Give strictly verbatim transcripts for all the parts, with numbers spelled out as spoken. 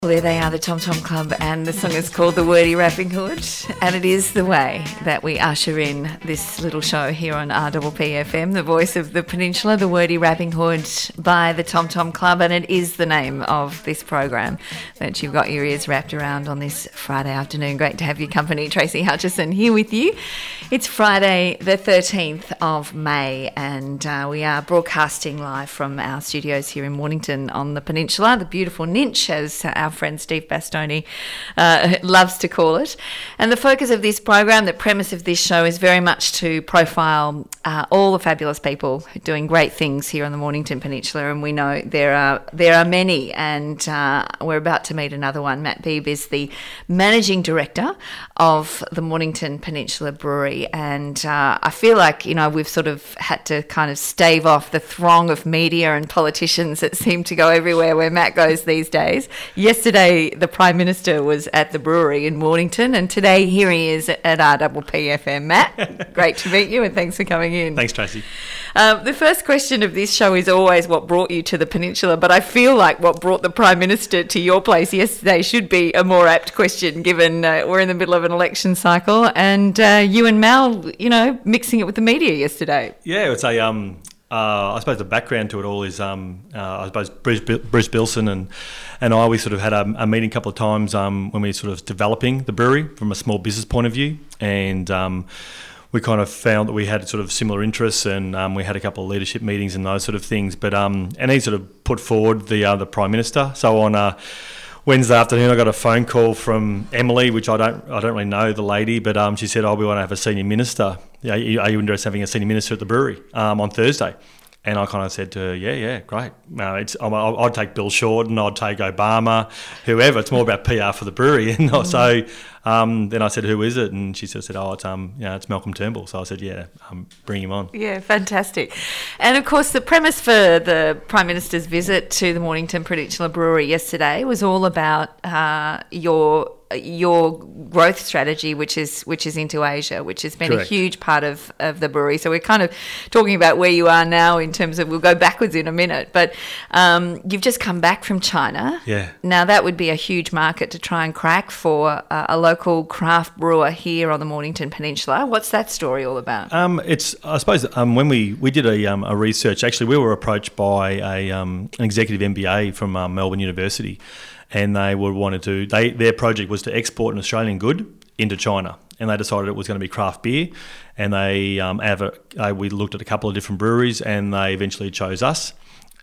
There they are, the Tom Tom Club, and the song is called The Wordy Rapping Hood, and it is the way that we usher in this little show here on R P P F M, the voice of the Peninsula, The Wordy Rapping Hood by the Tom Tom Club, and it is the name of this program that you've got your ears wrapped around on this Friday afternoon. Great to have your company. Tracy Hutchison here with you. It's Friday the thirteenth of May, and uh, we are broadcasting live from our studios here in Mornington on the Peninsula, the beautiful Ninch, as our friend Steve Bastoni uh, loves to call it. And the focus of this program, the premise of this show, is very much to profile uh, all the fabulous people doing great things here on the Mornington Peninsula, and we know there are there are many, and uh, we're about to meet another one. Matt Beebe is the Managing Director of the Mornington Peninsula Brewery, and uh, I feel like, you know, we've sort of had to kind of stave off the throng of media and politicians that seem to go everywhere where Matt goes these days. Yesterday, the Prime Minister was at the brewery in Mornington, and today here he is at R P P F M. Matt, great to meet you, and thanks for coming in. Thanks, Tracy. Um, the first question of this show is always what brought you to the Peninsula, but I feel like what brought the Prime Minister to your place yesterday should be a more apt question, given uh, we're in the middle of an election cycle, and uh, you and Mal, you know, mixing it with the media yesterday. Yeah, it's a... Um Uh, I suppose the background to it all is, um, uh, I suppose Bruce, Bruce Bilson and and I, we sort of had a, a meeting a couple of times um, when we were sort of developing the brewery from a small business point of view, and um, we kind of found that we had sort of similar interests, and um, we had a couple of leadership meetings and those sort of things. But um, and he sort of put forward the uh, the Prime Minister. So on uh, Wednesday afternoon, I got a phone call from Emily, which I don't I don't really know the lady, but um, she said, "Oh, we want to have a senior minister. Yeah, are you interested in having a senior minister at the brewery um, on Thursday?" And I kind of said to her, "Yeah, yeah, great. No, it's I'll, I'd take Bill Shorten, I'd take Obama, whoever. It's more about P R for the brewery." And mm. so um, then I said, "Who is it?" And she sort of said, "Oh, it's um, you know, it's Malcolm Turnbull." So I said, "Yeah, um, bring him on." Yeah, fantastic. And of course, the premise for the Prime Minister's visit to the Mornington Peninsula Brewery yesterday was all about uh, your. your growth strategy, which is which is into Asia, which has been Correct. a huge part of, of the brewery. So we're kind of talking about where you are now in terms of, we'll go backwards in a minute, but um, you've just come back from China. Yeah. Now that would be a huge market to try and crack for uh, a local craft brewer here on the Mornington Peninsula. What's that story all about? Um, it's I suppose um, when we, we did a, um, a research, actually we were approached by a um, an executive M B A from um, Melbourne University, and they were wanted to. They their project was to export an Australian good into China, and they decided it was going to be craft beer. And they um, have a, uh, we looked at a couple of different breweries, and they eventually chose us.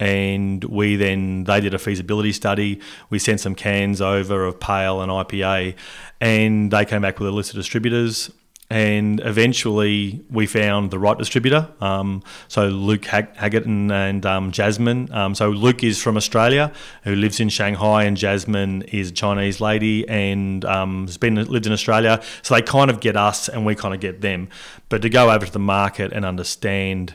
And we then they did a feasibility study. We sent some cans over of Pale and I P A, and they came back with a list of distributors. And eventually we found the right distributor. Um, so Luke Hag- Haggett and, and um, Jasmine. Um, so Luke is from Australia, who lives in Shanghai, and Jasmine is a Chinese lady and um, has been lived in Australia. So they kind of get us, and we kind of get them. But to go over to the market and understand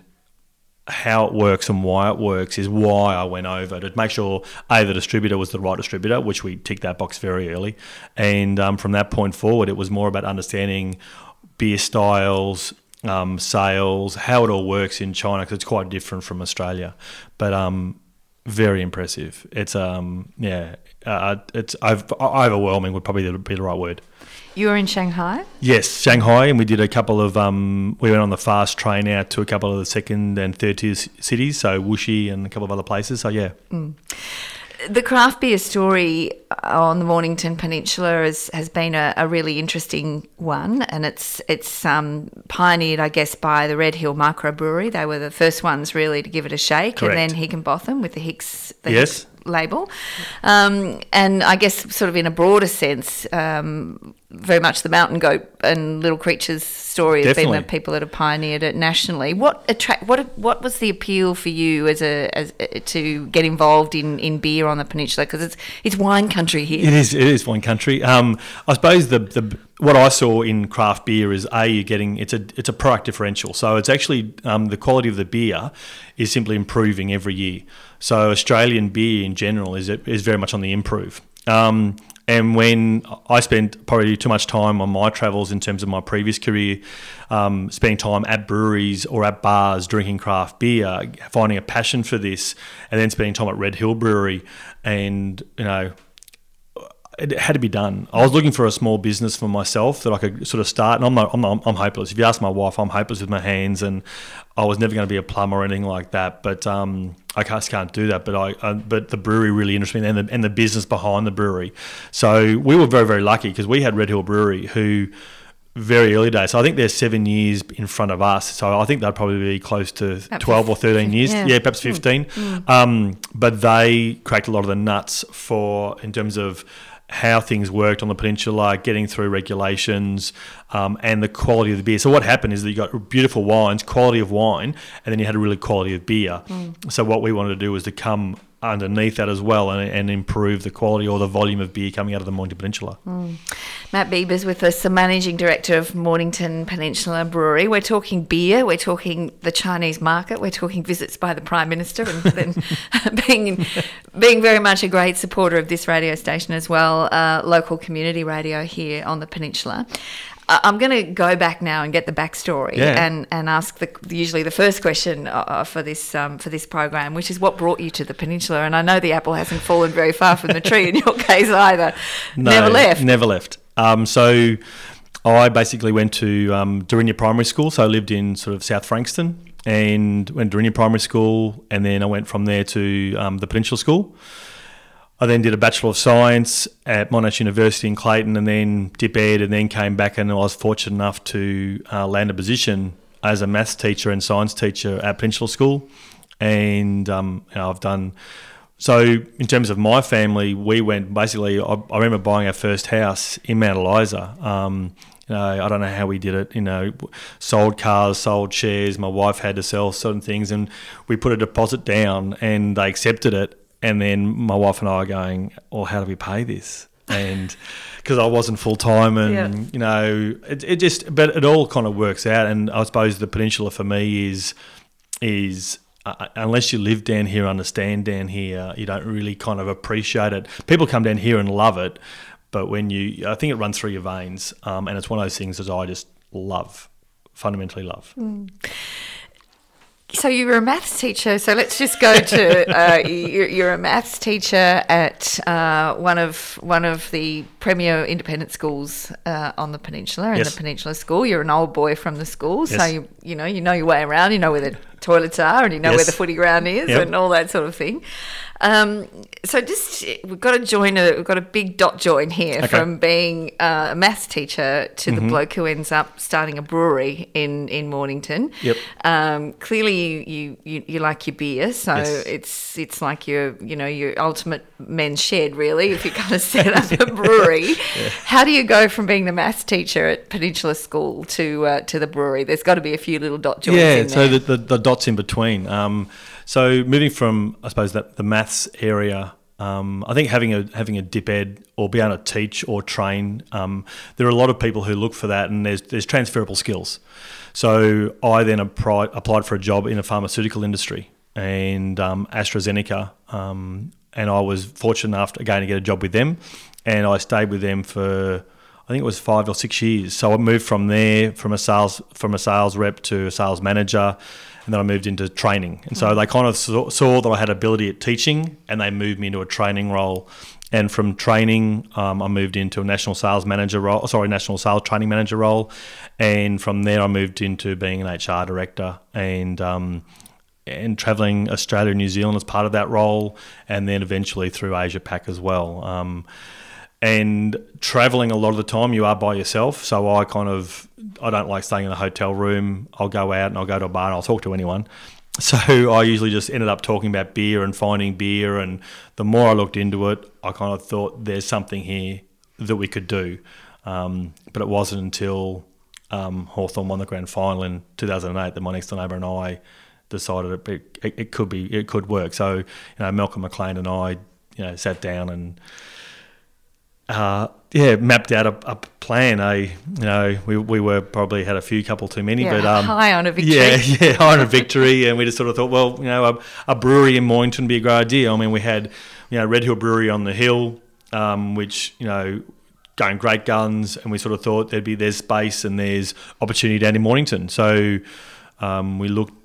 how it works and why it works is why I went over, to make sure A, the distributor was the right distributor, which we ticked that box very early. And um, from that point forward, it was more about understanding beer styles, um, sales, how it all works in China, because it's quite different from Australia. But um, very impressive. It's um, yeah, uh, it's overwhelming would probably be the right word. You were in Shanghai? Yes, Shanghai, and we did a couple of. Um, we went on the fast train out to a couple of the second and third tier cities, so Wuxi and a couple of other places. So yeah. Mm. The craft beer story on the Mornington Peninsula has, has been a, a really interesting one, and it's it's um, pioneered, I guess, by the Red Hill Microbrewery. They were the first ones really to give it a shake. Correct. And then Higginbotham with the Hicks, the yes. Hicks label. Um, and I guess sort of in a broader sense, um, very much the Mountain Goat and Little Creatures story has Definitely. been the people that have pioneered it nationally. What attract? What what was the appeal for you as a as to get involved in, in beer on the peninsula? Because it's it's wine country here. It is. It is wine country. Um, I suppose the the what I saw in craft beer is a you're getting it's a it's a product differential. So it's actually um, the quality of the beer is simply improving every year. So Australian beer in general is is very much on the improve. Um, And when I spent probably too much time on my travels in terms of my previous career, um, spending time at breweries or at bars drinking craft beer, finding a passion for this, and then spending time at Red Hill Brewery, and you know, it had to be done. I was looking for a small business for myself that I could sort of start, and I'm not, I'm, not, I'm hopeless. If you ask my wife, I'm hopeless with my hands, and I was never going to be a plumber or anything like that. But um, I just can't do that. But I, I but the brewery really interested me, and the, and the business behind the brewery. So we were very, very lucky because we had Red Hill Brewery, who very early days. So I think they're seven years in front of us. So I think they'd probably be close to perhaps twelve or thirteen years. Yeah, yeah perhaps fifteen. Mm. Um, but they cracked a lot of the nuts for in terms of how things worked on the peninsula, getting through regulations, um, and the quality of the beer. So what happened is that you got beautiful wines, quality of wine, and then you had a really quality of beer. Mm. So what we wanted to do was to come underneath that as well and, and improve the quality or the volume of beer coming out of the Mornington Peninsula. Mm. Matt Bieber's with us, the Managing Director of Mornington Peninsula Brewery. We're talking beer, we're talking the Chinese market, we're talking visits by the Prime Minister, and then being being very much a great supporter of this radio station as well, uh, local community radio here on the peninsula. I'm going to go back now and get the backstory yeah. and, and ask the usually the first question uh, for this um, for this program, which is what brought you to the peninsula. And I know the apple hasn't fallen very far from the tree in your case either. No, never left. Never left. Um, so I basically went to um, Durinya Primary School. So I lived in sort of South Frankston and went to Durinya Primary School, and then I went from there to um, the Peninsula School. I then did a Bachelor of Science at Monash University in Clayton, and then dip ed, and then came back, and I was fortunate enough to uh, land a position as a maths teacher and science teacher at Peninsula School. And um, you know, I've done... So in terms of my family, we went basically... I, I remember buying our first house in Mount Eliza. Um, you know, I don't know how we did it. You know, sold cars, sold shares. My wife had to sell certain things, and we put a deposit down, and they accepted it. And then my wife and I are going, well, how do we pay this? And because I wasn't full time, and yeah. you know, it, it just, but it all kind of works out. And I suppose the peninsula for me is, is uh, unless you live down here, understand down here, you don't really kind of appreciate it. People come down here and love it, but when you, I think it runs through your veins, um, and it's one of those things that I just love, fundamentally love. Mm. So you were a maths teacher. So let's just go to uh, you're, you're a maths teacher at uh, one of one of the premier independent schools uh, on the peninsula, in yes. the Peninsula School. You're an old boy from the school, yes. so you you know you know your way around. You know where the toilets are, and you know yes. where the footy ground is, yep. and all that sort of thing. Um, so just we've got to join a we've got a big dot join here okay. from being uh, a maths teacher to mm-hmm. the bloke who ends up starting a brewery in in Mornington. Yep. Um, clearly, you, you you like your beer, so yes. it's it's like your you know your ultimate men's shed, really. If you kind of set up a brewery, yeah. How do you go from being the maths teacher at Peninsula School to uh, to the brewery? There's got to be a few little dot joins yeah, in there. Yeah, so the, the the dots in between. Um, So moving from, I suppose, that the maths area, um, I think having a having a dip ed or be able to teach or train, um, there are a lot of people who look for that, and there's there's transferable skills. So I then applied, applied for a job in the pharmaceutical industry, and um, AstraZeneca, um, and I was fortunate enough, again, to get a job with them, and I stayed with them for, I think it was five or six years. So I moved from there, from a sales from a sales rep to a sales manager, and then I moved into training. And so they kind of saw, saw that I had ability at teaching, and they moved me into a training role. And from training, um, I moved into a national sales manager role, sorry, national sales training manager role. And from there, I moved into being an H R director and um, and travelling Australia and New Zealand as part of that role, and then eventually through Asia Pac as well. Um, and travelling a lot of the time, you are by yourself. So I kind of, I don't like staying in a hotel room. I'll go out and I'll go to a bar and I'll talk to anyone. So I usually just ended up talking about beer and finding beer. And the more I looked into it, I kind of thought there's something here that we could do. Um, but it wasn't until um, Hawthorn won the grand final in two thousand eight that my next door neighbour and I decided it, it, it could be, it could work. So, you know, Malcolm McLean and I, you know, sat down and Uh, yeah, mapped out a, a plan. I, you know, we we were probably had a few couple too many, yeah, but um, high on a victory. Yeah, yeah, high on a victory, and we just sort of thought, well, you know, a, a brewery in Mornington would be a great idea. I mean, we had, you know, Red Hill Brewery on the hill, um, which, you know, going great guns, and we sort of thought there'd be there's space and there's opportunity down in Mornington. So um, we looked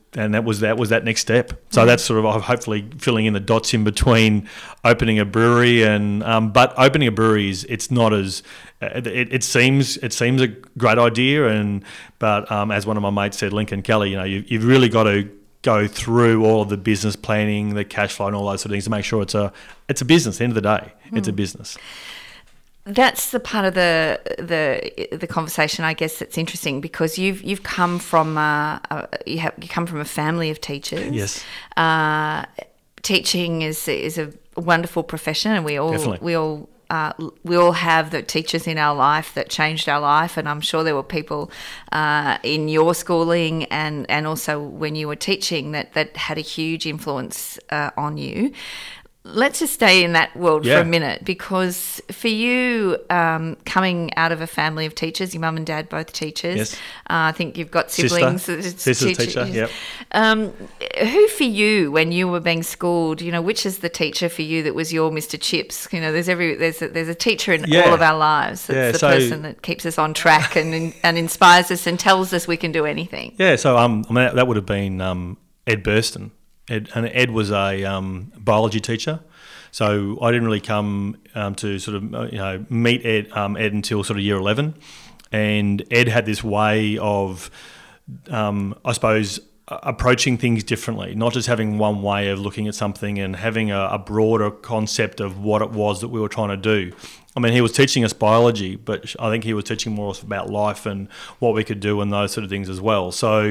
and that was that was that next step. So that's sort of hopefully filling in the dots in between opening a brewery and um, but opening a brewery is it's not as it, it seems it seems a great idea, and but um, as one of my mates said, Lincoln Kelly, you know, you, you've really got to go through all of the business planning, the cash flow, and all those sort of things to make sure it's a it's a business. At the end of the day, mm. it's a business. That's the part of the the the conversation, I guess, that's interesting, because you've you've come from uh, a, you have you come from a family of teachers. Yes. Uh, teaching is is a wonderful profession, and we all Definitely. we all uh, we all have the teachers in our life that changed our life, and I'm sure there were people uh, in your schooling and and also when you were teaching that that had a huge influence uh, on you. Let's just stay in that world yeah. for a minute, because for you, um, coming out of a family of teachers, your mum and dad both teachers, yes. uh, I think you've got siblings. Sister, Sister's teacher, yep. Um, who for you, when you were being schooled, you know, which is the teacher for you that was your Mister Chips? You know, there's every there's a, there's a teacher in yeah. all of our lives. That's yeah, the so, person that keeps us on track and and inspires us and tells us we can do anything. Yeah, so um, I mean, that, that would have been um, Ed Burston. Ed, and Ed was a um, biology teacher, so I didn't really come um, to sort of you know meet Ed, um, Ed until sort of year eleven, and Ed had this way of, um, I suppose, approaching things differently, not just having one way of looking at something and having a, a broader concept of what it was that we were trying to do. I mean, he was teaching us biology, but I think he was teaching more about life and what we could do and those sort of things as well. So.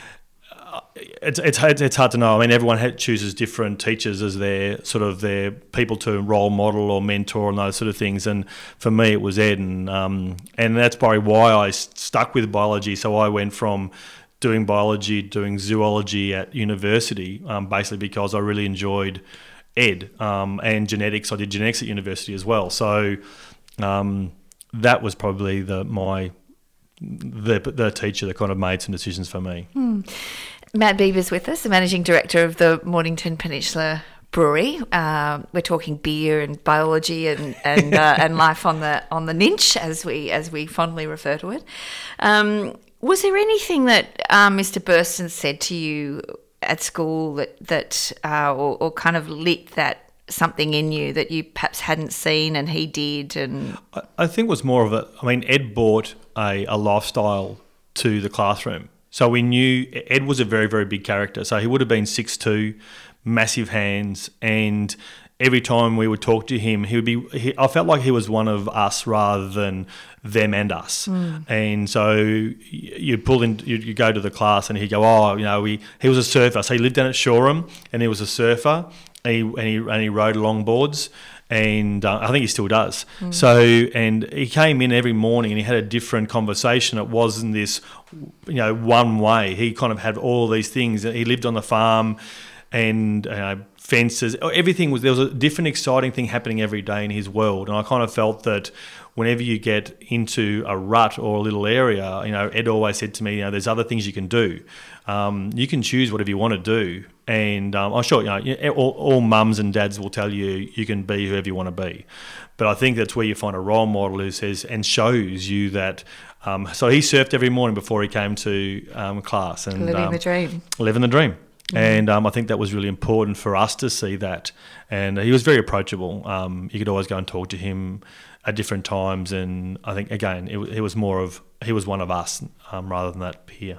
It's it's it's hard to know. I mean, everyone chooses different teachers as their sort of their people to role model or mentor and those sort of things. And for me, it was Ed, and um, and that's probably why I stuck with biology. So I went from doing biology, doing zoology at university, um, basically because I really enjoyed Ed um, and genetics. I did genetics at university as well. So um, that was probably the my the the teacher that kind of made some decisions for me. Hmm. Matt Bieber's with us, the Managing Director of the Mornington Peninsula Brewery. Uh, we're talking beer and biology and and, uh, and life on the on the Ninch, as we as we fondly refer to it. Um, was there anything that uh, Mister Burston said to you at school that that uh, or, or kind of lit that something in you that you perhaps hadn't seen and he did? And I, I think it was more of a. I mean, Ed brought a, a lifestyle to the classroom. So we knew Ed was a very, very big character. So he would have been six foot two, massive hands, and every time we would talk to him, he would be. He, I felt like he was one of us rather than them and us. Mm. And so you pull in, you, you go to the class, and he'd go, "Oh, you know, we." He was a surfer, so he lived down at Shoreham, and he was a surfer, and he and he, and he rode longboards. And uh, I think he still does. Mm. So, and he came in every morning and he had a different conversation. It wasn't this, you know, one way. He kind of had all these things. He lived on the farm and uh, fences. Everything was, there was a different exciting thing happening every day in his world. And I kind of felt that whenever you get into a rut or a little area, you know, Ed always said to me, you know, there's other things you can do. Um, you can choose whatever you want to do. And um, I'm sure, you know, all, all mums and dads will tell you you can be whoever you want to be. But I think that's where you find a role model who says and shows you that. Um, so he surfed every morning before he came to um, class. And living um, the dream. Living the dream. Mm-hmm. And um, I think that was really important for us to see that. And he was very approachable. Um, you could always go and talk to him at different times. And I think, again, it, it was more of, he was one of us um, rather than that peer.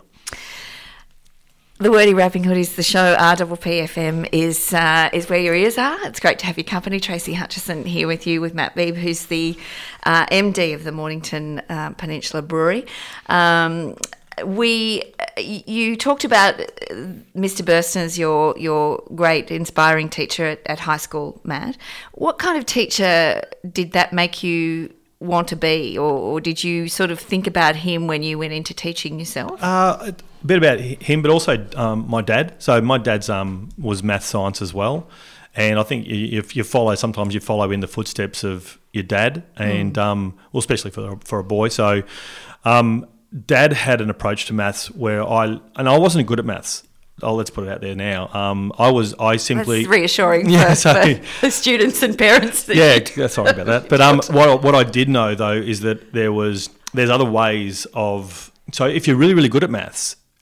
The Wordy Rapping Hood is the show. R P P F M is uh, is where your ears are. It's great to have your company. Tracy Hutchison here with you, with Matt Beebe, who's the uh, M D of the Mornington uh, Peninsula Brewery. Um, we, you talked about Mister Burston as your your great inspiring teacher at, at high school, Matt. What kind of teacher did that make you want to be, or, or did you sort of think about him when you went into teaching yourself? Uh, a bit about him, but also um, my dad. So my dad's um, was math science as well, and I think if you follow, sometimes you follow in the footsteps of your dad, and mm. um, well, especially for for a boy. So, um, Dad had an approach to maths where I and I wasn't good at maths. Oh, let's put it out there now. Um, I was, I simply... That's reassuring yeah, for, so, for students and parents. Yeah, sorry about that. But um, what, what I did know, though, is that there was there's other ways of... So if you're really, really good at maths,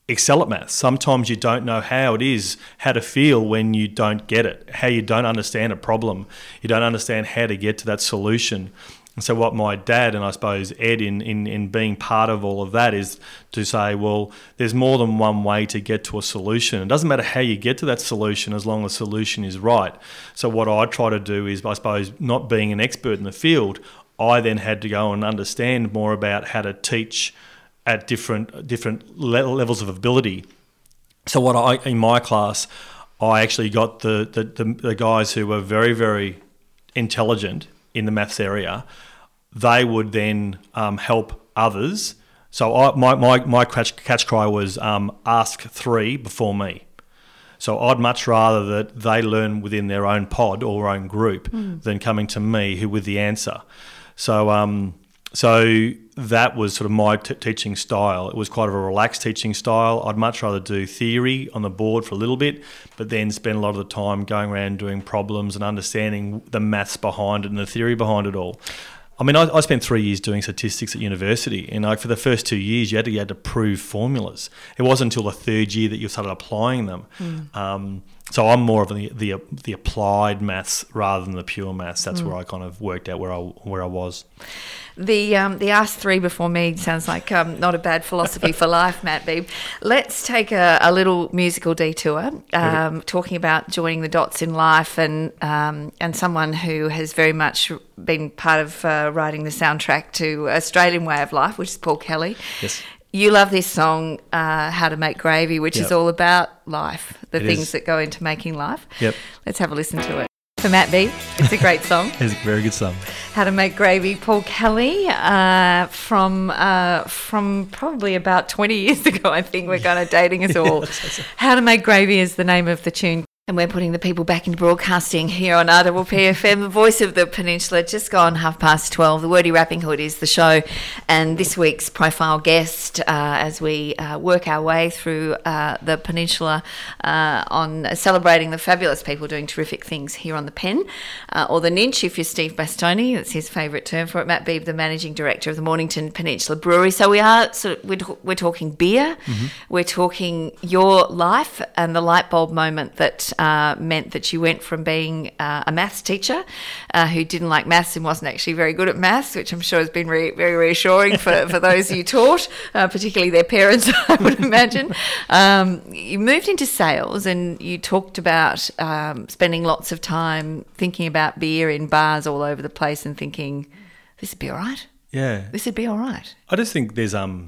excel at maths. Sometimes you don't know how it is, how to feel when you don't get it, how you don't understand a problem. You don't understand how to get to that solution. And so what my dad and I suppose Ed in, in, in being part of all of that is to say, well, there's more than one way to get to a solution. It doesn't matter how you get to that solution as long as the solution is right. So what I try to do is, I suppose, not being an expert in the field, I then had to go and understand more about how to teach at different different le- levels of ability. So what I in my class, I actually got the, the, the, the guys who were very, very intelligent in the maths area. They would then um, help others. So I, my, my, my catch, catch cry was um, ask three before me. So I'd much rather that they learn within their own pod or own group mm. than coming to me who with the answer. So um, so that was sort of my t- teaching style. It was quite of a relaxed teaching style. I'd much rather do theory on the board for a little bit, but then spend a lot of the time going around doing problems and understanding the maths behind it and the theory behind it all. I mean, I, I spent three years doing statistics at university, and like for the first two years, you had to, you had to prove formulas. It wasn't until the third year that you started applying them. Mm. Um, so I'm more of the, the the applied maths rather than the pure maths. That's mm. where I kind of worked out where I where I was. The um, the ask three before me sounds like um, not a bad philosophy for life, Matt Beebe. Let's take a, a little musical detour, um, talking about joining the dots in life and um, and someone who has very much been part of uh, writing the soundtrack to Australian Way of Life, which is Paul Kelly. Yes. You love this song, uh, How to Make Gravy, which yep. is all about life, the it things is. that go into making life. Yep. Let's have a listen to it. For Matt Beebe, it's a great song. It's a very good song. How to Make Gravy, Paul Kelly, uh, from uh, from probably about twenty years ago, I think. We're kind of dating us all. How to Make Gravy is the name of the tune. And we're putting the people back into broadcasting here on R W P F M, the voice of the peninsula. Just gone half past twelve. The Wordy Rapping Hood is the show. And this week's profile guest, uh, as we uh, work our way through uh, the peninsula uh, on celebrating the fabulous people doing terrific things here on the Pen, uh, or the Ninch, if you're Steve Bastoni. That's his favourite term for it. Matt Beebe, the Managing Director of the Mornington Peninsula Brewery. So we are sort of, we're, we're talking beer. Mm-hmm. We're talking your life and the light bulb moment that Uh, meant that you went from being uh, a maths teacher uh, who didn't like maths and wasn't actually very good at maths, which I'm sure has been re- very reassuring for, for those you taught, uh, particularly their parents, I would imagine. Um, you moved into sales and you talked about um, spending lots of time thinking about beer in bars all over the place and thinking, this would be all right. Yeah. This would be all right. I just think there's... um,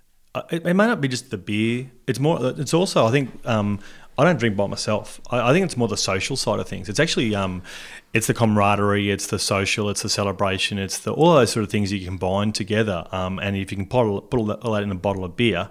It, it may not be just the beer. It's more. It's also, I think... Um, I don't drink by myself. I, I think it's more the social side of things. It's actually, um, it's the camaraderie, it's the social, it's the celebration, it's the all those sort of things you combine together. Um, and if you can put all, put all that, all that in a bottle of beer,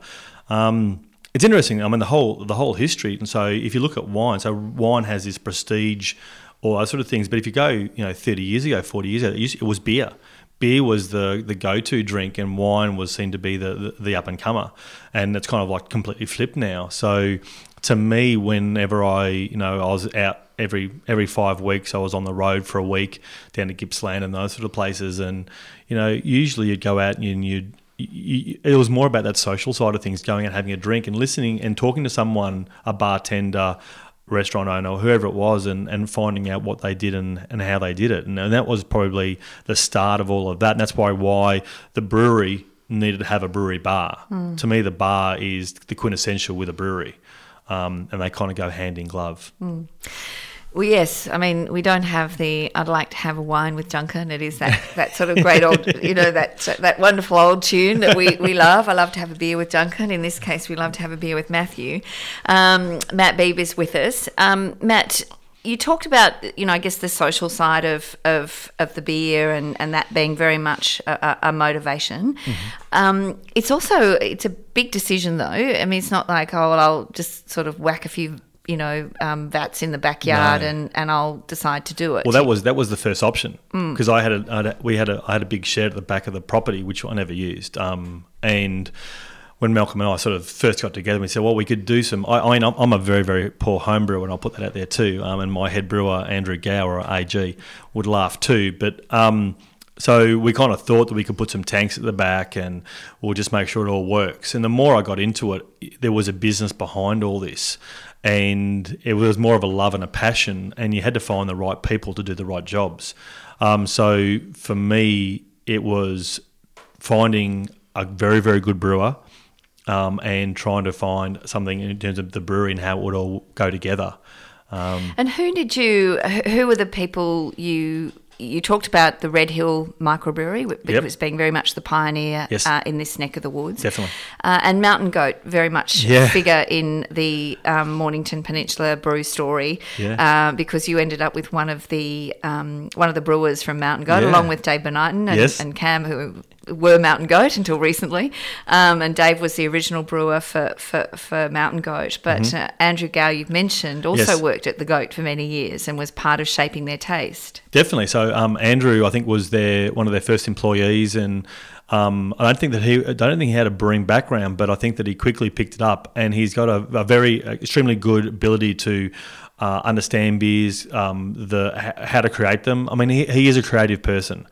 um, it's interesting. I mean, the whole the whole history. And so, if you look at wine, so wine has this prestige, all those sort of things. But if you go, you know, thirty years ago, forty years ago, it, used, it was beer. Beer was the, the go-to drink, and wine was seen to be the, the, the up-and-comer. And it's kind of like completely flipped now. So to me, whenever I, you know, I was out every every five weeks, I was on the road for a week down to Gippsland and those sort of places. And, you know, usually you'd go out and you'd, you, it was more about that social side of things, going out having a drink and listening and talking to someone, a bartender, restaurant owner, or whoever it was, and, and finding out what they did and, and how they did it. And, and that was probably the start of all of that. And that's why why the brewery needed to have a brewery bar. Mm. To me, the bar is the quintessential with a brewery. Um, and they kind of go hand in glove. Mm. Well, yes. I mean, we don't have the I'd like to have a wine with Duncan. It is that, that sort of great old, you know, that that wonderful old tune that we, we love. I love to have a beer with Duncan. In this case, we love to have a beer with Matthew. Um, Matt Beebe is with us. Um, Matt, you talked about, you know, I guess the social side of of, of the beer and, and that being very much a, a motivation. Mm-hmm. Um, it's also, it's a big decision though. I mean, it's not like, oh, well, I'll just sort of whack a few you know, um, vats in the backyard, no. and, and I'll decide to do it. Well, that was that was the first option because mm. I had a, I had a we had a I had a big shed at the back of the property which I never used. Um, and when Malcolm and I sort of first got together, we said, well, we could do some. I, I mean, I'm a very very poor home brewer, and I'll put that out there too. Um, and my head brewer Andrew Gower, or A G, would laugh too. But um, So we kind of thought that we could put some tanks at the back and we'll just make sure it all works. And the more I got into it, there was a business behind all this. And it was more of a love and a passion, and you had to find the right people to do the right jobs. Um, so for me, it was finding a very, very good brewer um, and trying to find something in terms of the brewery and how it would all go together. Um, and who did you, who were the people you... You talked about the Red Hill microbrewery, which Yep. was being very much the pioneer Yes. uh, in this neck of the woods. Definitely. Uh, and Mountain Goat, very much Yeah. a figure in the um, Mornington Peninsula brew story, Yeah. uh, because you ended up with one of the um, one of the brewers from Mountain Goat, Yeah. along with Dave Benighton and, Yes. and Cam, who were Mountain Goat until recently. Um, and Dave was the original brewer for, for, for Mountain Goat. But Mm-hmm. uh, Andrew Gow, you've mentioned, also Yes. worked at the Goat for many years and was part of shaping their taste. Definitely. So um, Andrew, I think, was their one of their first employees, and um, I don't think that he I don't think he had a brewing background, but I think that he quickly picked it up, and he's got a, a very uh, extremely good ability to uh, understand beers, um, the h- how to create them. I mean, he, he is a creative person,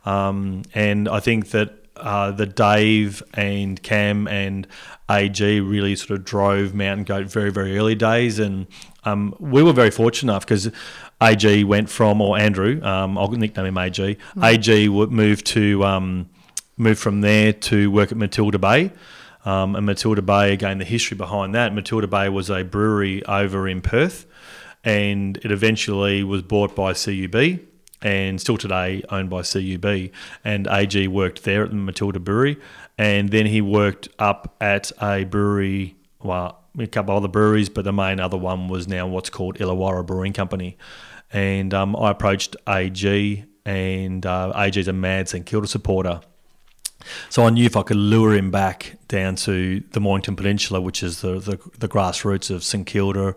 um, and I think that uh, the Dave and Cam and A G really sort of drove Mountain Goat very, very early days, and um, we were very fortunate enough because A G went from, or Andrew, um, I'll nickname him A G. Mm. A G would move to um, move from there to work at Matilda Bay, um, and Matilda Bay, again, the history behind that. Matilda Bay was a brewery over in Perth, and it eventually was bought by C U B, and still today owned by C U B. And A G worked there at the Matilda Brewery, and then he worked up at a brewery, well, a couple of other breweries, but the main other one was now what's called Illawarra Brewing Company. And um, I approached A G, and uh, A G's a mad St Kilda supporter. So I knew if I could lure him back down to the Mornington Peninsula, which is the, the, the grassroots of St Kilda,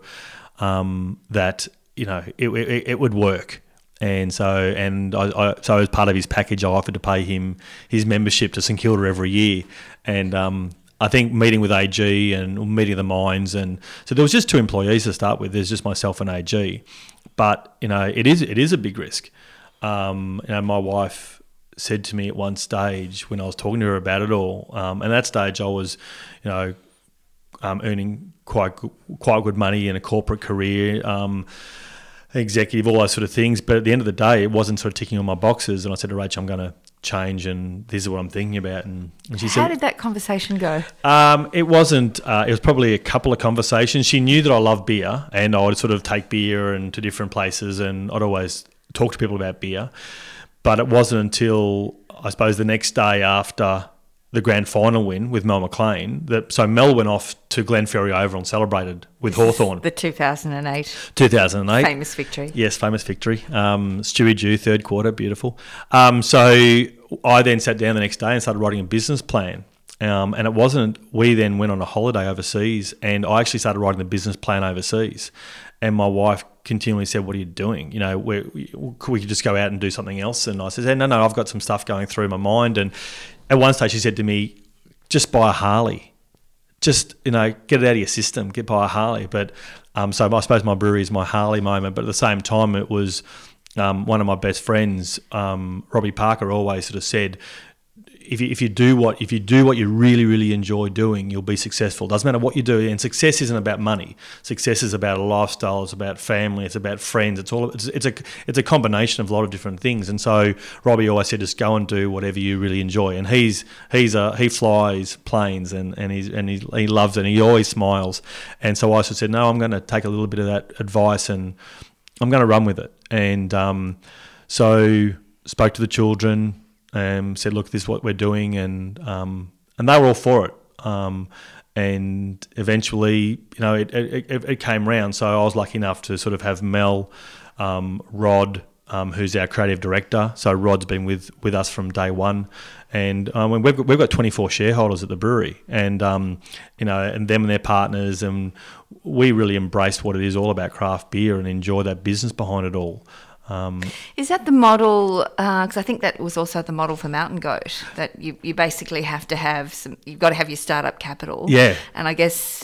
um, that, you know, it, it, it would work. And so, and I, I, so as part of his package, I offered to pay him his membership to St Kilda every year. And um, I think meeting with A G and meeting the mines, and so there was just two employees to start with. There's just myself and A G, but you know, it is it is a big risk. Um, you know, my wife said to me at one stage when I was talking to her about it all, um, and at that stage I was, you know, um, earning quite quite good money in a corporate career. Um, executive, all those sort of things. But at the end of the day, it wasn't sort of ticking on my boxes. And I said to Rachel, I'm going to change, and this is what I'm thinking about. And, and she How said, How did that conversation go? Um, it wasn't, uh, it was probably a couple of conversations. She knew that I love beer, and I would sort of take beer and to different places, and I'd always talk to people about beer. But it wasn't until, I suppose, the next day after the grand final win with Mel McLean, that so Mel went off to Glenferrie Oval and celebrated with Hawthorn. The two thousand eight two thousand eight famous victory. Yes, famous victory. Um, Stewie Dew, third quarter, beautiful. Um, so I then sat down the next day and started writing a business plan. Um, and it wasn't, we then went on a holiday overseas, and I actually started writing the business plan overseas. And my wife continually said, what are you doing? You know, we, we, could we just go out and do something else? And I said, no, no, I've got some stuff going through my mind. And at one stage she said to me, just buy a Harley. Just, you know, get it out of your system, get buy a Harley. But um, so I suppose my brewery is my Harley moment. But at the same time, it was um, one of my best friends, um, Robbie Parker, always sort of said, if you, if you do what if you do what you really, really enjoy doing, you'll be successful. Doesn't matter what you do. And success isn't about money. Success is about a lifestyle. It's about family. It's about friends. It's all. It's, it's a it's a combination of a lot of different things. And so Robbie always said, just go and do whatever you really enjoy. And he's he's a he flies planes, and and he's and he he loves it. And he always smiles. And so I sort of said, no, I'm going to take a little bit of that advice, and I'm going to run with it. And um, so spoke to the children. Um, said, look, this is what we're doing, and um, and they were all for it. Um, and eventually, you know, it, it, it came round. So I was lucky enough to sort of have Mel, um, Rod, um, who's our creative director. So Rod's been with, with us from day one, and um, we've got, we've got twenty-four shareholders at the brewery, and um, you know, and them and their partners, and we really embraced what it is all about craft beer and enjoy that business behind it all. Um, Is that the model? Because uh, I think that was also the model for Mountain Goat. That you, you basically have to have some. You've got to have your startup capital. Yeah. And I guess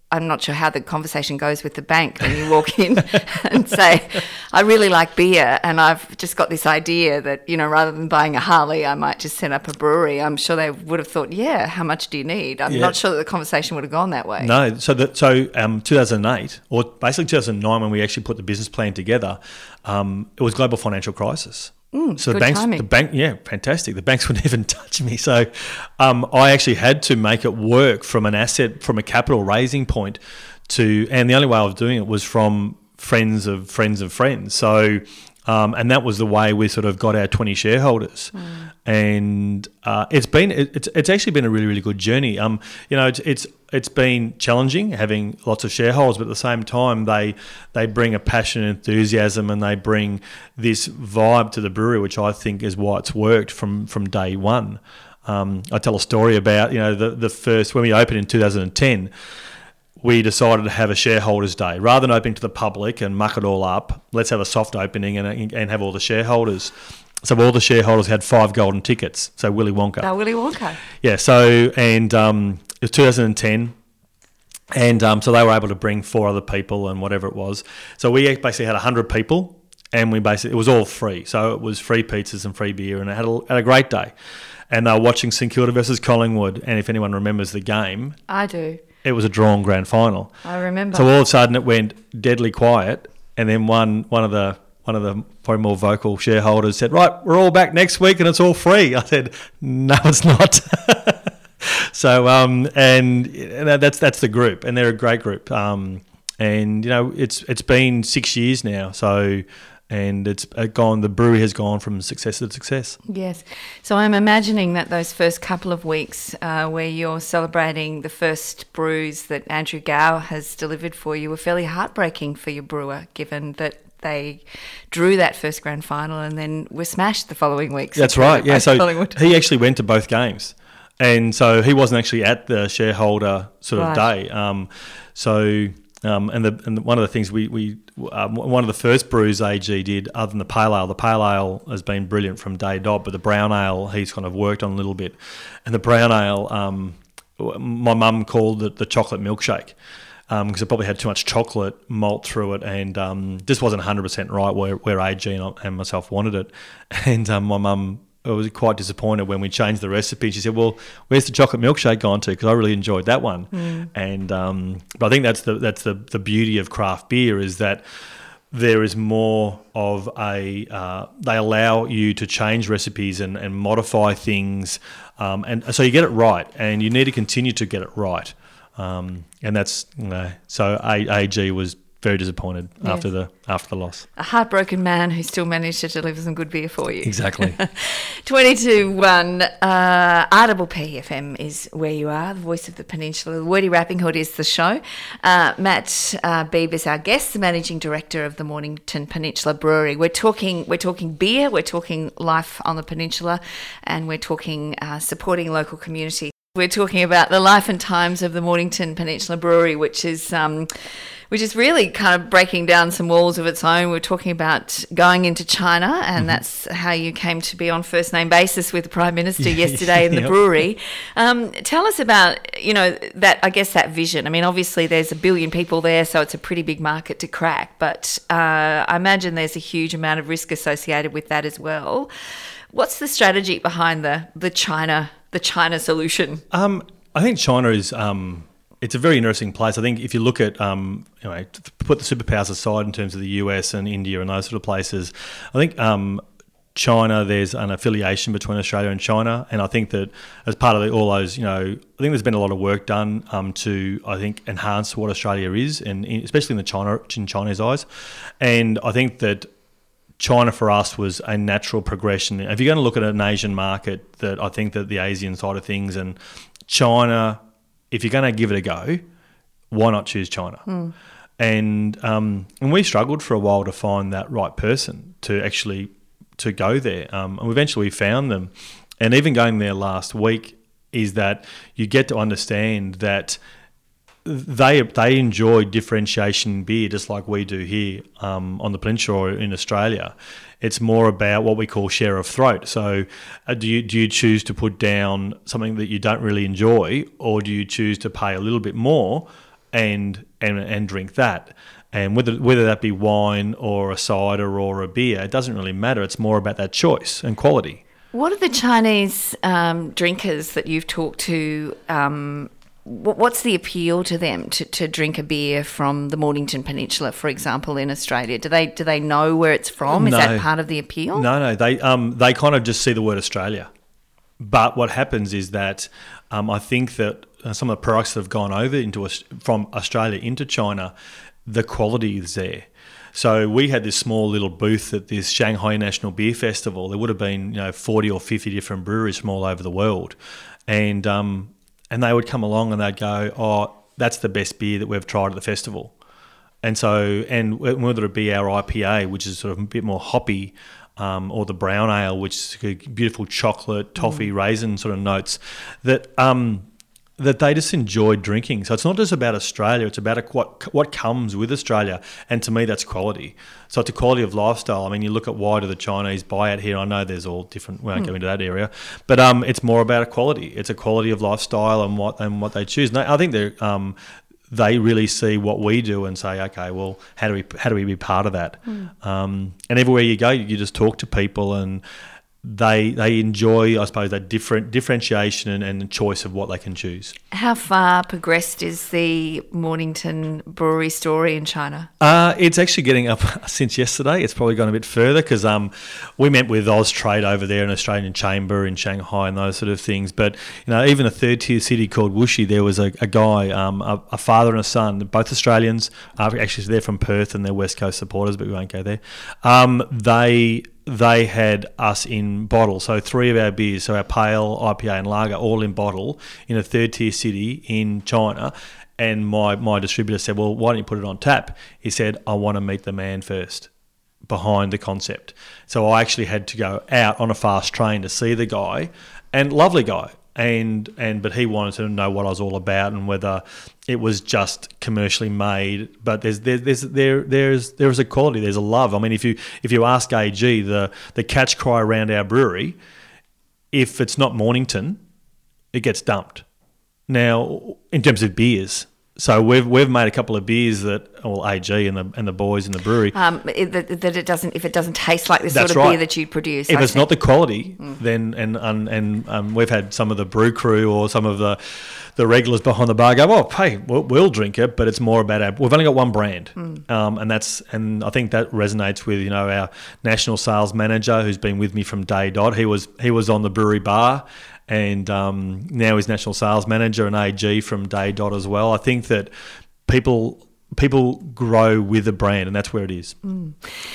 I'm not sure how the conversation goes with the bank when you walk in and say, I really like beer and I've just got this idea that, you know, rather than buying a Harley, I might just set up a brewery. I'm sure they would have thought, yeah, how much do you need? I'm yeah. not sure that the conversation would have gone that way. No. So the, so um, two thousand eight, or basically two thousand nine, when we actually put the business plan together, um, it was global financial crisis. Mm, so good the banks, timing. the bank, yeah, fantastic. The banks wouldn't even touch me. So um, I actually had to make it work from an asset, from a capital raising point to, and the only way of doing it was from friends of friends of friends. So, um, and that was the way we sort of got our twenty shareholders. Mm. And uh, it's been, it, it's it's actually been a really, really good journey. Um, you know, it's it's it's been challenging having lots of shareholders, but at the same time, they they bring a passion and enthusiasm, and they bring this vibe to the brewery, which I think is why it's worked from from day one. Um, I tell a story about, you know, the the first, when we opened in two thousand ten, we decided to have a shareholders day rather than opening to the public and muck it all up. Let's have a soft opening and and have all the shareholders. So all the shareholders had five golden tickets. So Willy Wonka. Oh, Willy Wonka. Yeah. So and um, it was two thousand ten, and um, so they were able to bring four other people and whatever it was. So we basically had a hundred people, and we basically it was all free. So it was free pizzas and free beer, and it had a, had a great day. And they were watching St Kilda versus Collingwood, and if anyone remembers the game, I do. It was a drawn grand final. I remember. So all of a sudden it went deadly quiet, and then one one of the one of the probably more vocal shareholders said, "Right, we're all back next week, and it's all free." I said, "No, it's not." so um, and, and that's that's the group, and they're a great group. Um, and you know, it's it's been six years now, so. And it's gone. The brewery has gone from success to success. Yes. So I'm imagining that those first couple of weeks uh, where you're celebrating the first brews that Andrew Gow has delivered for you were fairly heartbreaking for your brewer, given that they drew that first grand final and then were smashed the following week. That's right. Yeah. So he actually went to both games, and so he wasn't actually at the shareholder sort of right. day. Um, so. Um, and the and one of the things we we um, one of the first brews A G did, other than the pale ale, the pale ale has been brilliant from day dot, but the brown ale he's kind of worked on a little bit. And the brown ale, um, my mum called it the chocolate milkshake because um, it probably had too much chocolate malt through it, and um, just wasn't one hundred percent right where where A G and, and myself wanted it. And um, my mum. I was quite disappointed when we changed the recipe. She said, "Well, where's the chocolate milkshake gone to?" Because I really enjoyed that one. Mm. And um, but I think that's the that's the, the beauty of craft beer is that there is more of a uh, they allow you to change recipes and, and modify things, um, and so you get it right, and you need to continue to get it right. Um, and that's you know, so A- AG was. Very disappointed yes. after the after the loss. A heartbroken man who still managed to deliver some good beer for you. Exactly. twenty-two one uh, R P P F M is where you are, the voice of the peninsula. The Wordy Rapping Hood is the show. Uh, Matt uh, Beebe is our guest, the managing director of the Mornington Peninsula Brewery. We're talking we're talking beer, we're talking life on the peninsula, and we're talking uh, supporting local community. We're talking about the life and times of the Mornington Peninsula Brewery, which is um, which is really kind of breaking down some walls of its own. We're talking about going into China, and mm-hmm. that's how you came to be on first name basis with the Prime Minister yesterday in the yep. brewery. Um, tell us about, you know, that, I guess that vision. I mean, obviously there's a billion people there, so it's a pretty big market to crack, but uh, I imagine there's a huge amount of risk associated with that as well. What's the strategy behind the, the China the China solution? Um, I think China is um, it's a very interesting place. I think if you look at um, you know, to put the superpowers aside in terms of the U S and India and those sort of places, I think um, China, there's an affiliation between Australia and China, and I think that as part of the, all those, you know, I think there's been a lot of work done um, to, I think, enhance what Australia is, and especially in the China in China's eyes, and I think that China for us was a natural progression. If you're going to look at an Asian market, that I think that the Asian side of things and China, if you're going to give it a go, why not choose China? Mm. And um, and we struggled for a while to find that right person to actually to go there. Um, and eventually we found them. And even going there last week is that you get to understand that They they enjoy differentiation in beer just like we do here um, on the peninsula in Australia. It's more about what we call share of throat. So uh, do you do you choose to put down something that you don't really enjoy, or do you choose to pay a little bit more and and and drink that. And whether whether that be wine or a cider or a beer, it doesn't really matter. It's more about that choice and quality. What are the Chinese um, drinkers that you've talked to? Um, what's the appeal to them to, to drink a beer from the Mornington Peninsula, for example, in Australia? Do they do they know where it's from? Is No. that part of the appeal? No, no. They um they kind of just see the word Australia. But what happens is that um, I think that uh, some of the products that have gone over into Aus- from Australia into China, the quality is there. So we had this small little booth at this Shanghai National Beer Festival. There would have been, you know, forty or fifty different breweries from all over the world, and um, and they would come along and they'd go, "Oh, that's the best beer that we've tried at the festival." And so, and whether it be our I P A, which is sort of a bit more hoppy, um, or the brown ale, which is beautiful chocolate, toffee, mm. raisin sort of notes, that um, that they just enjoy drinking. So it's not just about Australia, it's about a, what what comes with Australia. And to me, that's quality. So it's a quality of lifestyle. I mean, you look at why do the Chinese buy it here. I know there's all different, we won't mm. go into that area. But um, it's more about a quality. It's a quality of lifestyle and what and what they choose. And I think they're... Um, they really see what we do and say, okay, well, how do we how do we be part of that? Mm. Um, and everywhere you go, you just talk to people and they they enjoy, I suppose, that different differentiation and, and choice of what they can choose. How far progressed is the Mornington Brewery story in China? Uh, it's actually getting up since yesterday. It's probably gone a bit further because um, we met with Austrade over there, an Australian chamber in Shanghai and those sort of things. But you know, even a third-tier city called Wuxi, there was a, a guy, um, a, a father and a son, both Australians. Uh, actually, they're from Perth and they're West Coast supporters, but we won't go there. Um, they... They had us in bottle, so three of our beers, so our pale, I P A and lager, all in bottle in a third-tier city in China. And my, my distributor said, well, why don't you put it on tap? He said, I want to meet the man first behind the concept. So I actually had to go out on a fast train to see the guy, and lovely guy. And and but he wanted to know what I was all about and whether it was just commercially made. But there's there, there's there there's there is a quality. There's a love. I mean, if you if you ask A G, the the catch cry around our brewery, if it's not Mornington, it gets dumped. Now, in terms of beers. So we've we've made a couple of beers that, well, A G and the and the boys in the brewery, um, that, that it doesn't if it doesn't taste like the sort of right. beer that you produce. If I it's think. not the quality, mm. then and and, and um, we've had some of the brew crew or some of the the regulars behind the bar go, well, hey, we'll, we'll drink it, but it's more about our. We've only got one brand, mm. um, and that's and I think that resonates with, you know, our national sales manager who's been with me from day dot. He was he was on the brewery bar. And um, now he's national sales manager and A G from day dot as well. I think that people people grow with a brand, and that's where it is. Mm.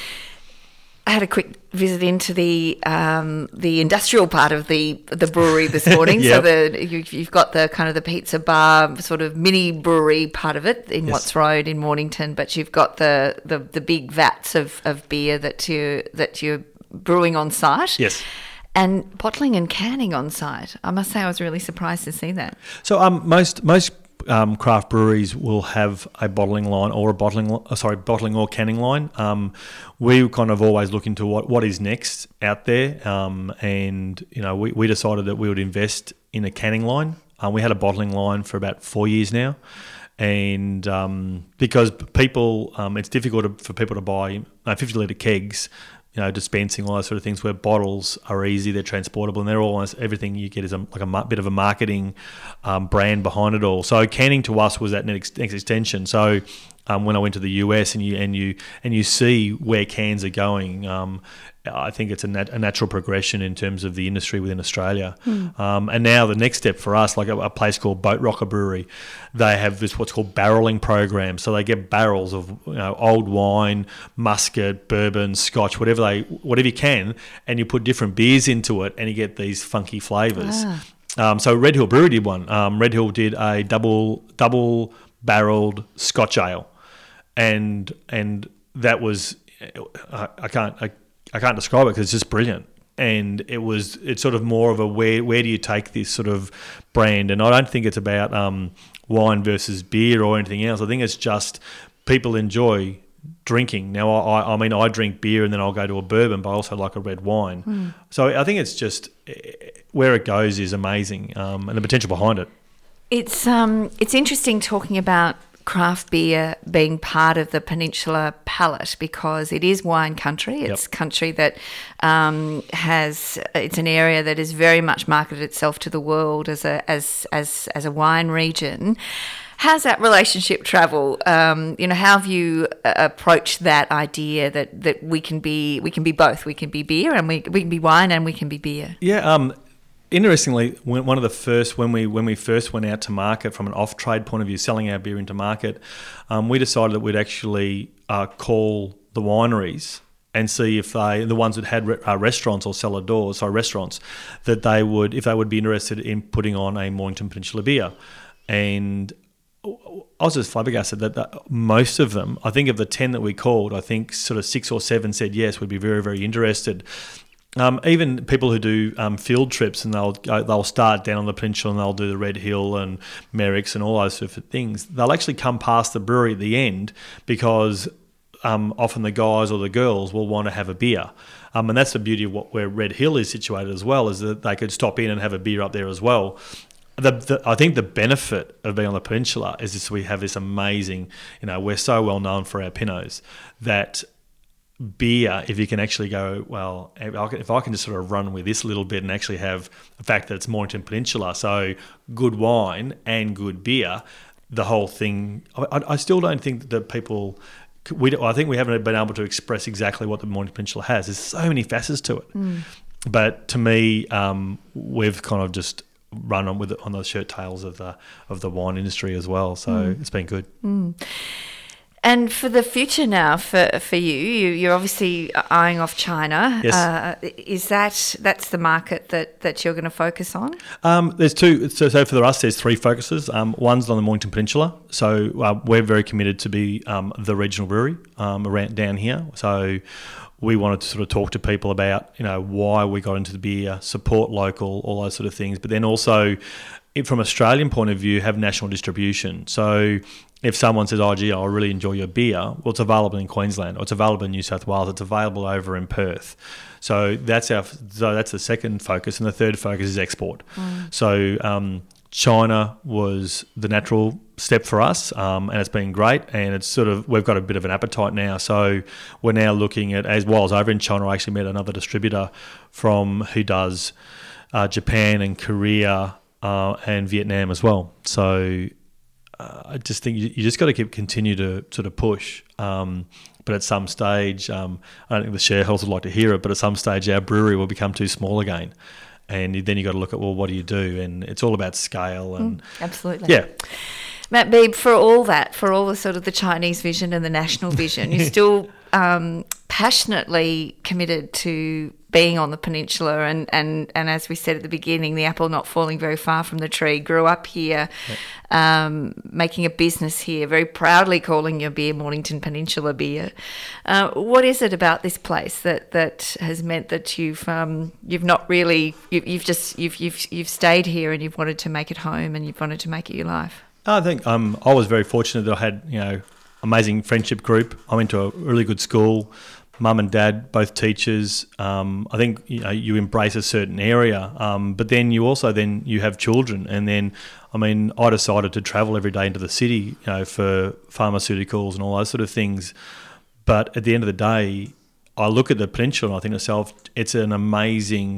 I had a quick visit into the um, the industrial part of the the brewery this morning. Yep. So the you, you've got the kind of the pizza bar sort of mini brewery part of it in yes. Watts Road in Mornington, but you've got the, the, the big vats of, of beer that you that you're brewing on site. Yes. And bottling and canning on site. I must say I was really surprised to see that. So um, most most um, craft breweries will have a bottling line or a bottling uh, sorry bottling or canning line. Um, we kind of always look into what, what is next out there, um, and you know we, we decided that we would invest in a canning line. Um, we had a bottling line for about four years now, and um, because people, um, it's difficult for people to buy uh, fifty litre kegs. You know, dispensing, all those sort of things, where bottles are easy, they're transportable, and they're almost everything you get is a, like a bit of a marketing um, brand behind it all. So canning to us was that next, next extension. So um, when I went to the U S and you and you and you see where cans are going, um, I think it's a, nat- a natural progression in terms of the industry within Australia. Mm. Um, and now the next step for us, like a, a place called Boat Rocker Brewery, they have this what's called barrelling program. So they get barrels of, you know, old wine, muscat, bourbon, scotch, whatever they whatever you can, and you put different beers into it, and you get these funky flavours. Ah. Um, so Red Hill Brewery did one. Um, Red Hill did a double double barreled Scotch ale, and and that was I, I can't. I, I can't describe it because it's just brilliant. And it was, it's sort of more of a where where do you take this sort of brand? And I don't think it's about um, wine versus beer or anything else. I think it's just people enjoy drinking. Now, I, I mean, I drink beer and then I'll go to a bourbon, but I also like a red wine. Mm. So I think it's just where it goes is amazing, um, and the potential behind it. It's um, it's interesting talking about craft beer being part of the Peninsula palette, because it is wine country. It's Yep. country that um, has, it's an area that has very much marketed itself to the world as a as as as a wine region. How's that relationship travel? Um, you know, how have you uh, approached that idea that, that we can be we can be both? We can be beer and we we can be wine and we can be beer. Yeah. Um, interestingly, when, one of the first when we when we first went out to market from an off trade point of view, selling our beer into market, um, we decided that we'd actually uh, call the wineries and see if they, the ones that had re- uh, restaurants or cellar doors, sorry, restaurants, that they would, if they would be interested in putting on a Mornington Peninsula beer. And I was just flabbergasted that, that most of them, I think of the ten that we called, I think sort of six or seven said yes, would be very, very interested. Um, even people who do um, field trips, and they'll go, they'll start down on the peninsula and they'll do the Red Hill and Merricks and all those sort of things. They'll actually come past the brewery at the end because um, often the guys or the girls will want to have a beer. Um, and that's the beauty of what where Red Hill is situated as well, is that they could stop in and have a beer up there as well. The, the, I think the benefit of being on the peninsula is this: we have this amazing, you know, we're so well known for our Pinots that beer, if you can actually go, well, if I can, if I can just sort of run with this a little bit and actually have the fact that it's Mornington Peninsula, so good wine and good beer, the whole thing, I, I still don't think that people, we, I think we haven't been able to express exactly what the Mornington Peninsula has. There's so many facets to it. Mm. But to me, um, we've kind of just run on with it on the shirt tails of the of the wine industry as well. So mm. it's been good. Mm. And for the future now, for for you, you you're obviously eyeing off China. Yes. Uh, is that that's the market that, that you're going to focus on? Um, there's two. So, so for us, there's three focuses. Um, one's on the Mornington Peninsula. So uh, we're very committed to be um, the regional brewery um, around down here. So we wanted to sort of talk to people about, you know, why we got into the beer, support local, all those sort of things. But then also, if from Australian point of view, have national distribution. So if someone says, oh, gee, I really enjoy your beer, well, it's available in Queensland, or it's available in New South Wales, it's available over in Perth. So that's our. So that's the second focus. And the third focus is export. Mm. So um, China was the natural step for us, um, and it's been great, and it's sort of, we've got a bit of an appetite now, so we're now looking at, as well as over in China, I actually met another distributor from who does uh, Japan and Korea uh, and Vietnam as well. So uh, I just think you, you just got to keep continue to sort of push. Um, but at some stage, um, I don't think the shareholders would like to hear it, but at some stage our brewery will become too small again. And then you got to look at, well, what do you do? And it's all about scale. And mm, absolutely. Yeah. Matt Beebe, for all that, for all the sort of the Chinese vision and the national vision, you're still um, passionately committed to being on the peninsula, and, and, and as we said at the beginning, the apple not falling very far from the tree, grew up here, yep. um, making a business here, very proudly calling your beer Mornington Peninsula beer. Uh, what is it about this place that, that has meant that you've um, you've not really you've, you've just you've you've you've stayed here and you've wanted to make it home and you've wanted to make it your life? I think um, I was very fortunate that I had, you know, amazing friendship group. I went to a really good school. Mum and dad, both teachers. Um, I think, you know, you embrace a certain area, um, but then you also then you have children, and then I mean I decided to travel every day into the city, you know, for pharmaceuticals and all those sort of things. But at the end of the day, I look at the peninsula and I think to myself, it's an amazing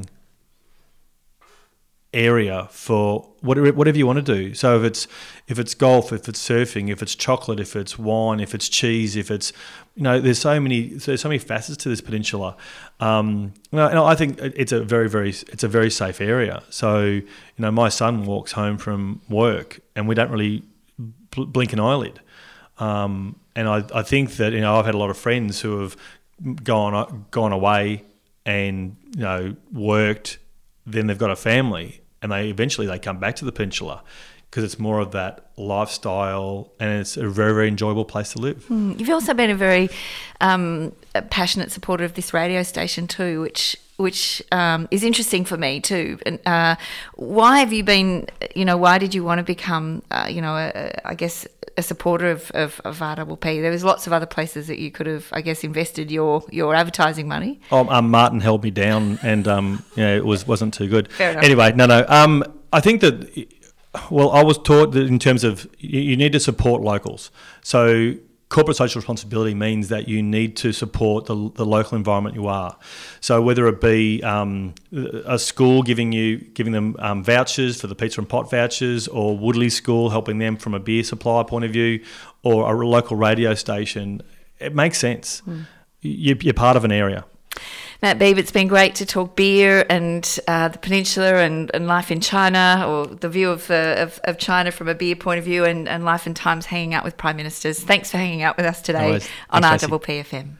area for whatever whatever you want to do. So if it's if it's golf, if it's surfing, if it's chocolate, if it's wine, if it's cheese, if it's, you know, there's so many there's so many facets to this peninsula. Um, you know, and I think it's a very very it's a very safe area. So, you know, my son walks home from work and we don't really bl- blink an eyelid. Um, and I, I think that, you know, I've had a lot of friends who have gone gone away and, you know, worked. Then they've got a family, and they eventually they come back to the peninsula because it's more of that lifestyle, and it's a very, very enjoyable place to live. Mm. You've also been a very um, a passionate supporter of this radio station too, which which um, is interesting for me too. And uh, why have you been? You know, why did you want to become? Uh, you know, a, a, I guess. a supporter of, of, of R P P. There was lots of other places that you could have, I guess, invested your, your advertising money. Oh, um, Martin held me down, and um, you know, it was wasn't too good. Fair enough. Anyway, no, no. Um, I think that Well, I was taught that in terms of you, you need to support locals. So corporate social responsibility means that you need to support the, the local environment you are. So whether it be um, a school giving you giving them um, vouchers for the pizza and pot vouchers, or Woodley School helping them from a beer supply point of view, or a local radio station, it makes sense. Mm. You, you're part of an area. Matt Beebe, it's been great to talk beer and uh, the peninsula and, and life in China, or the view of, uh, of of China from a beer point of view, and, and life and times hanging out with prime ministers. Thanks for hanging out with us today. No worries. on Thanks, R P P F M.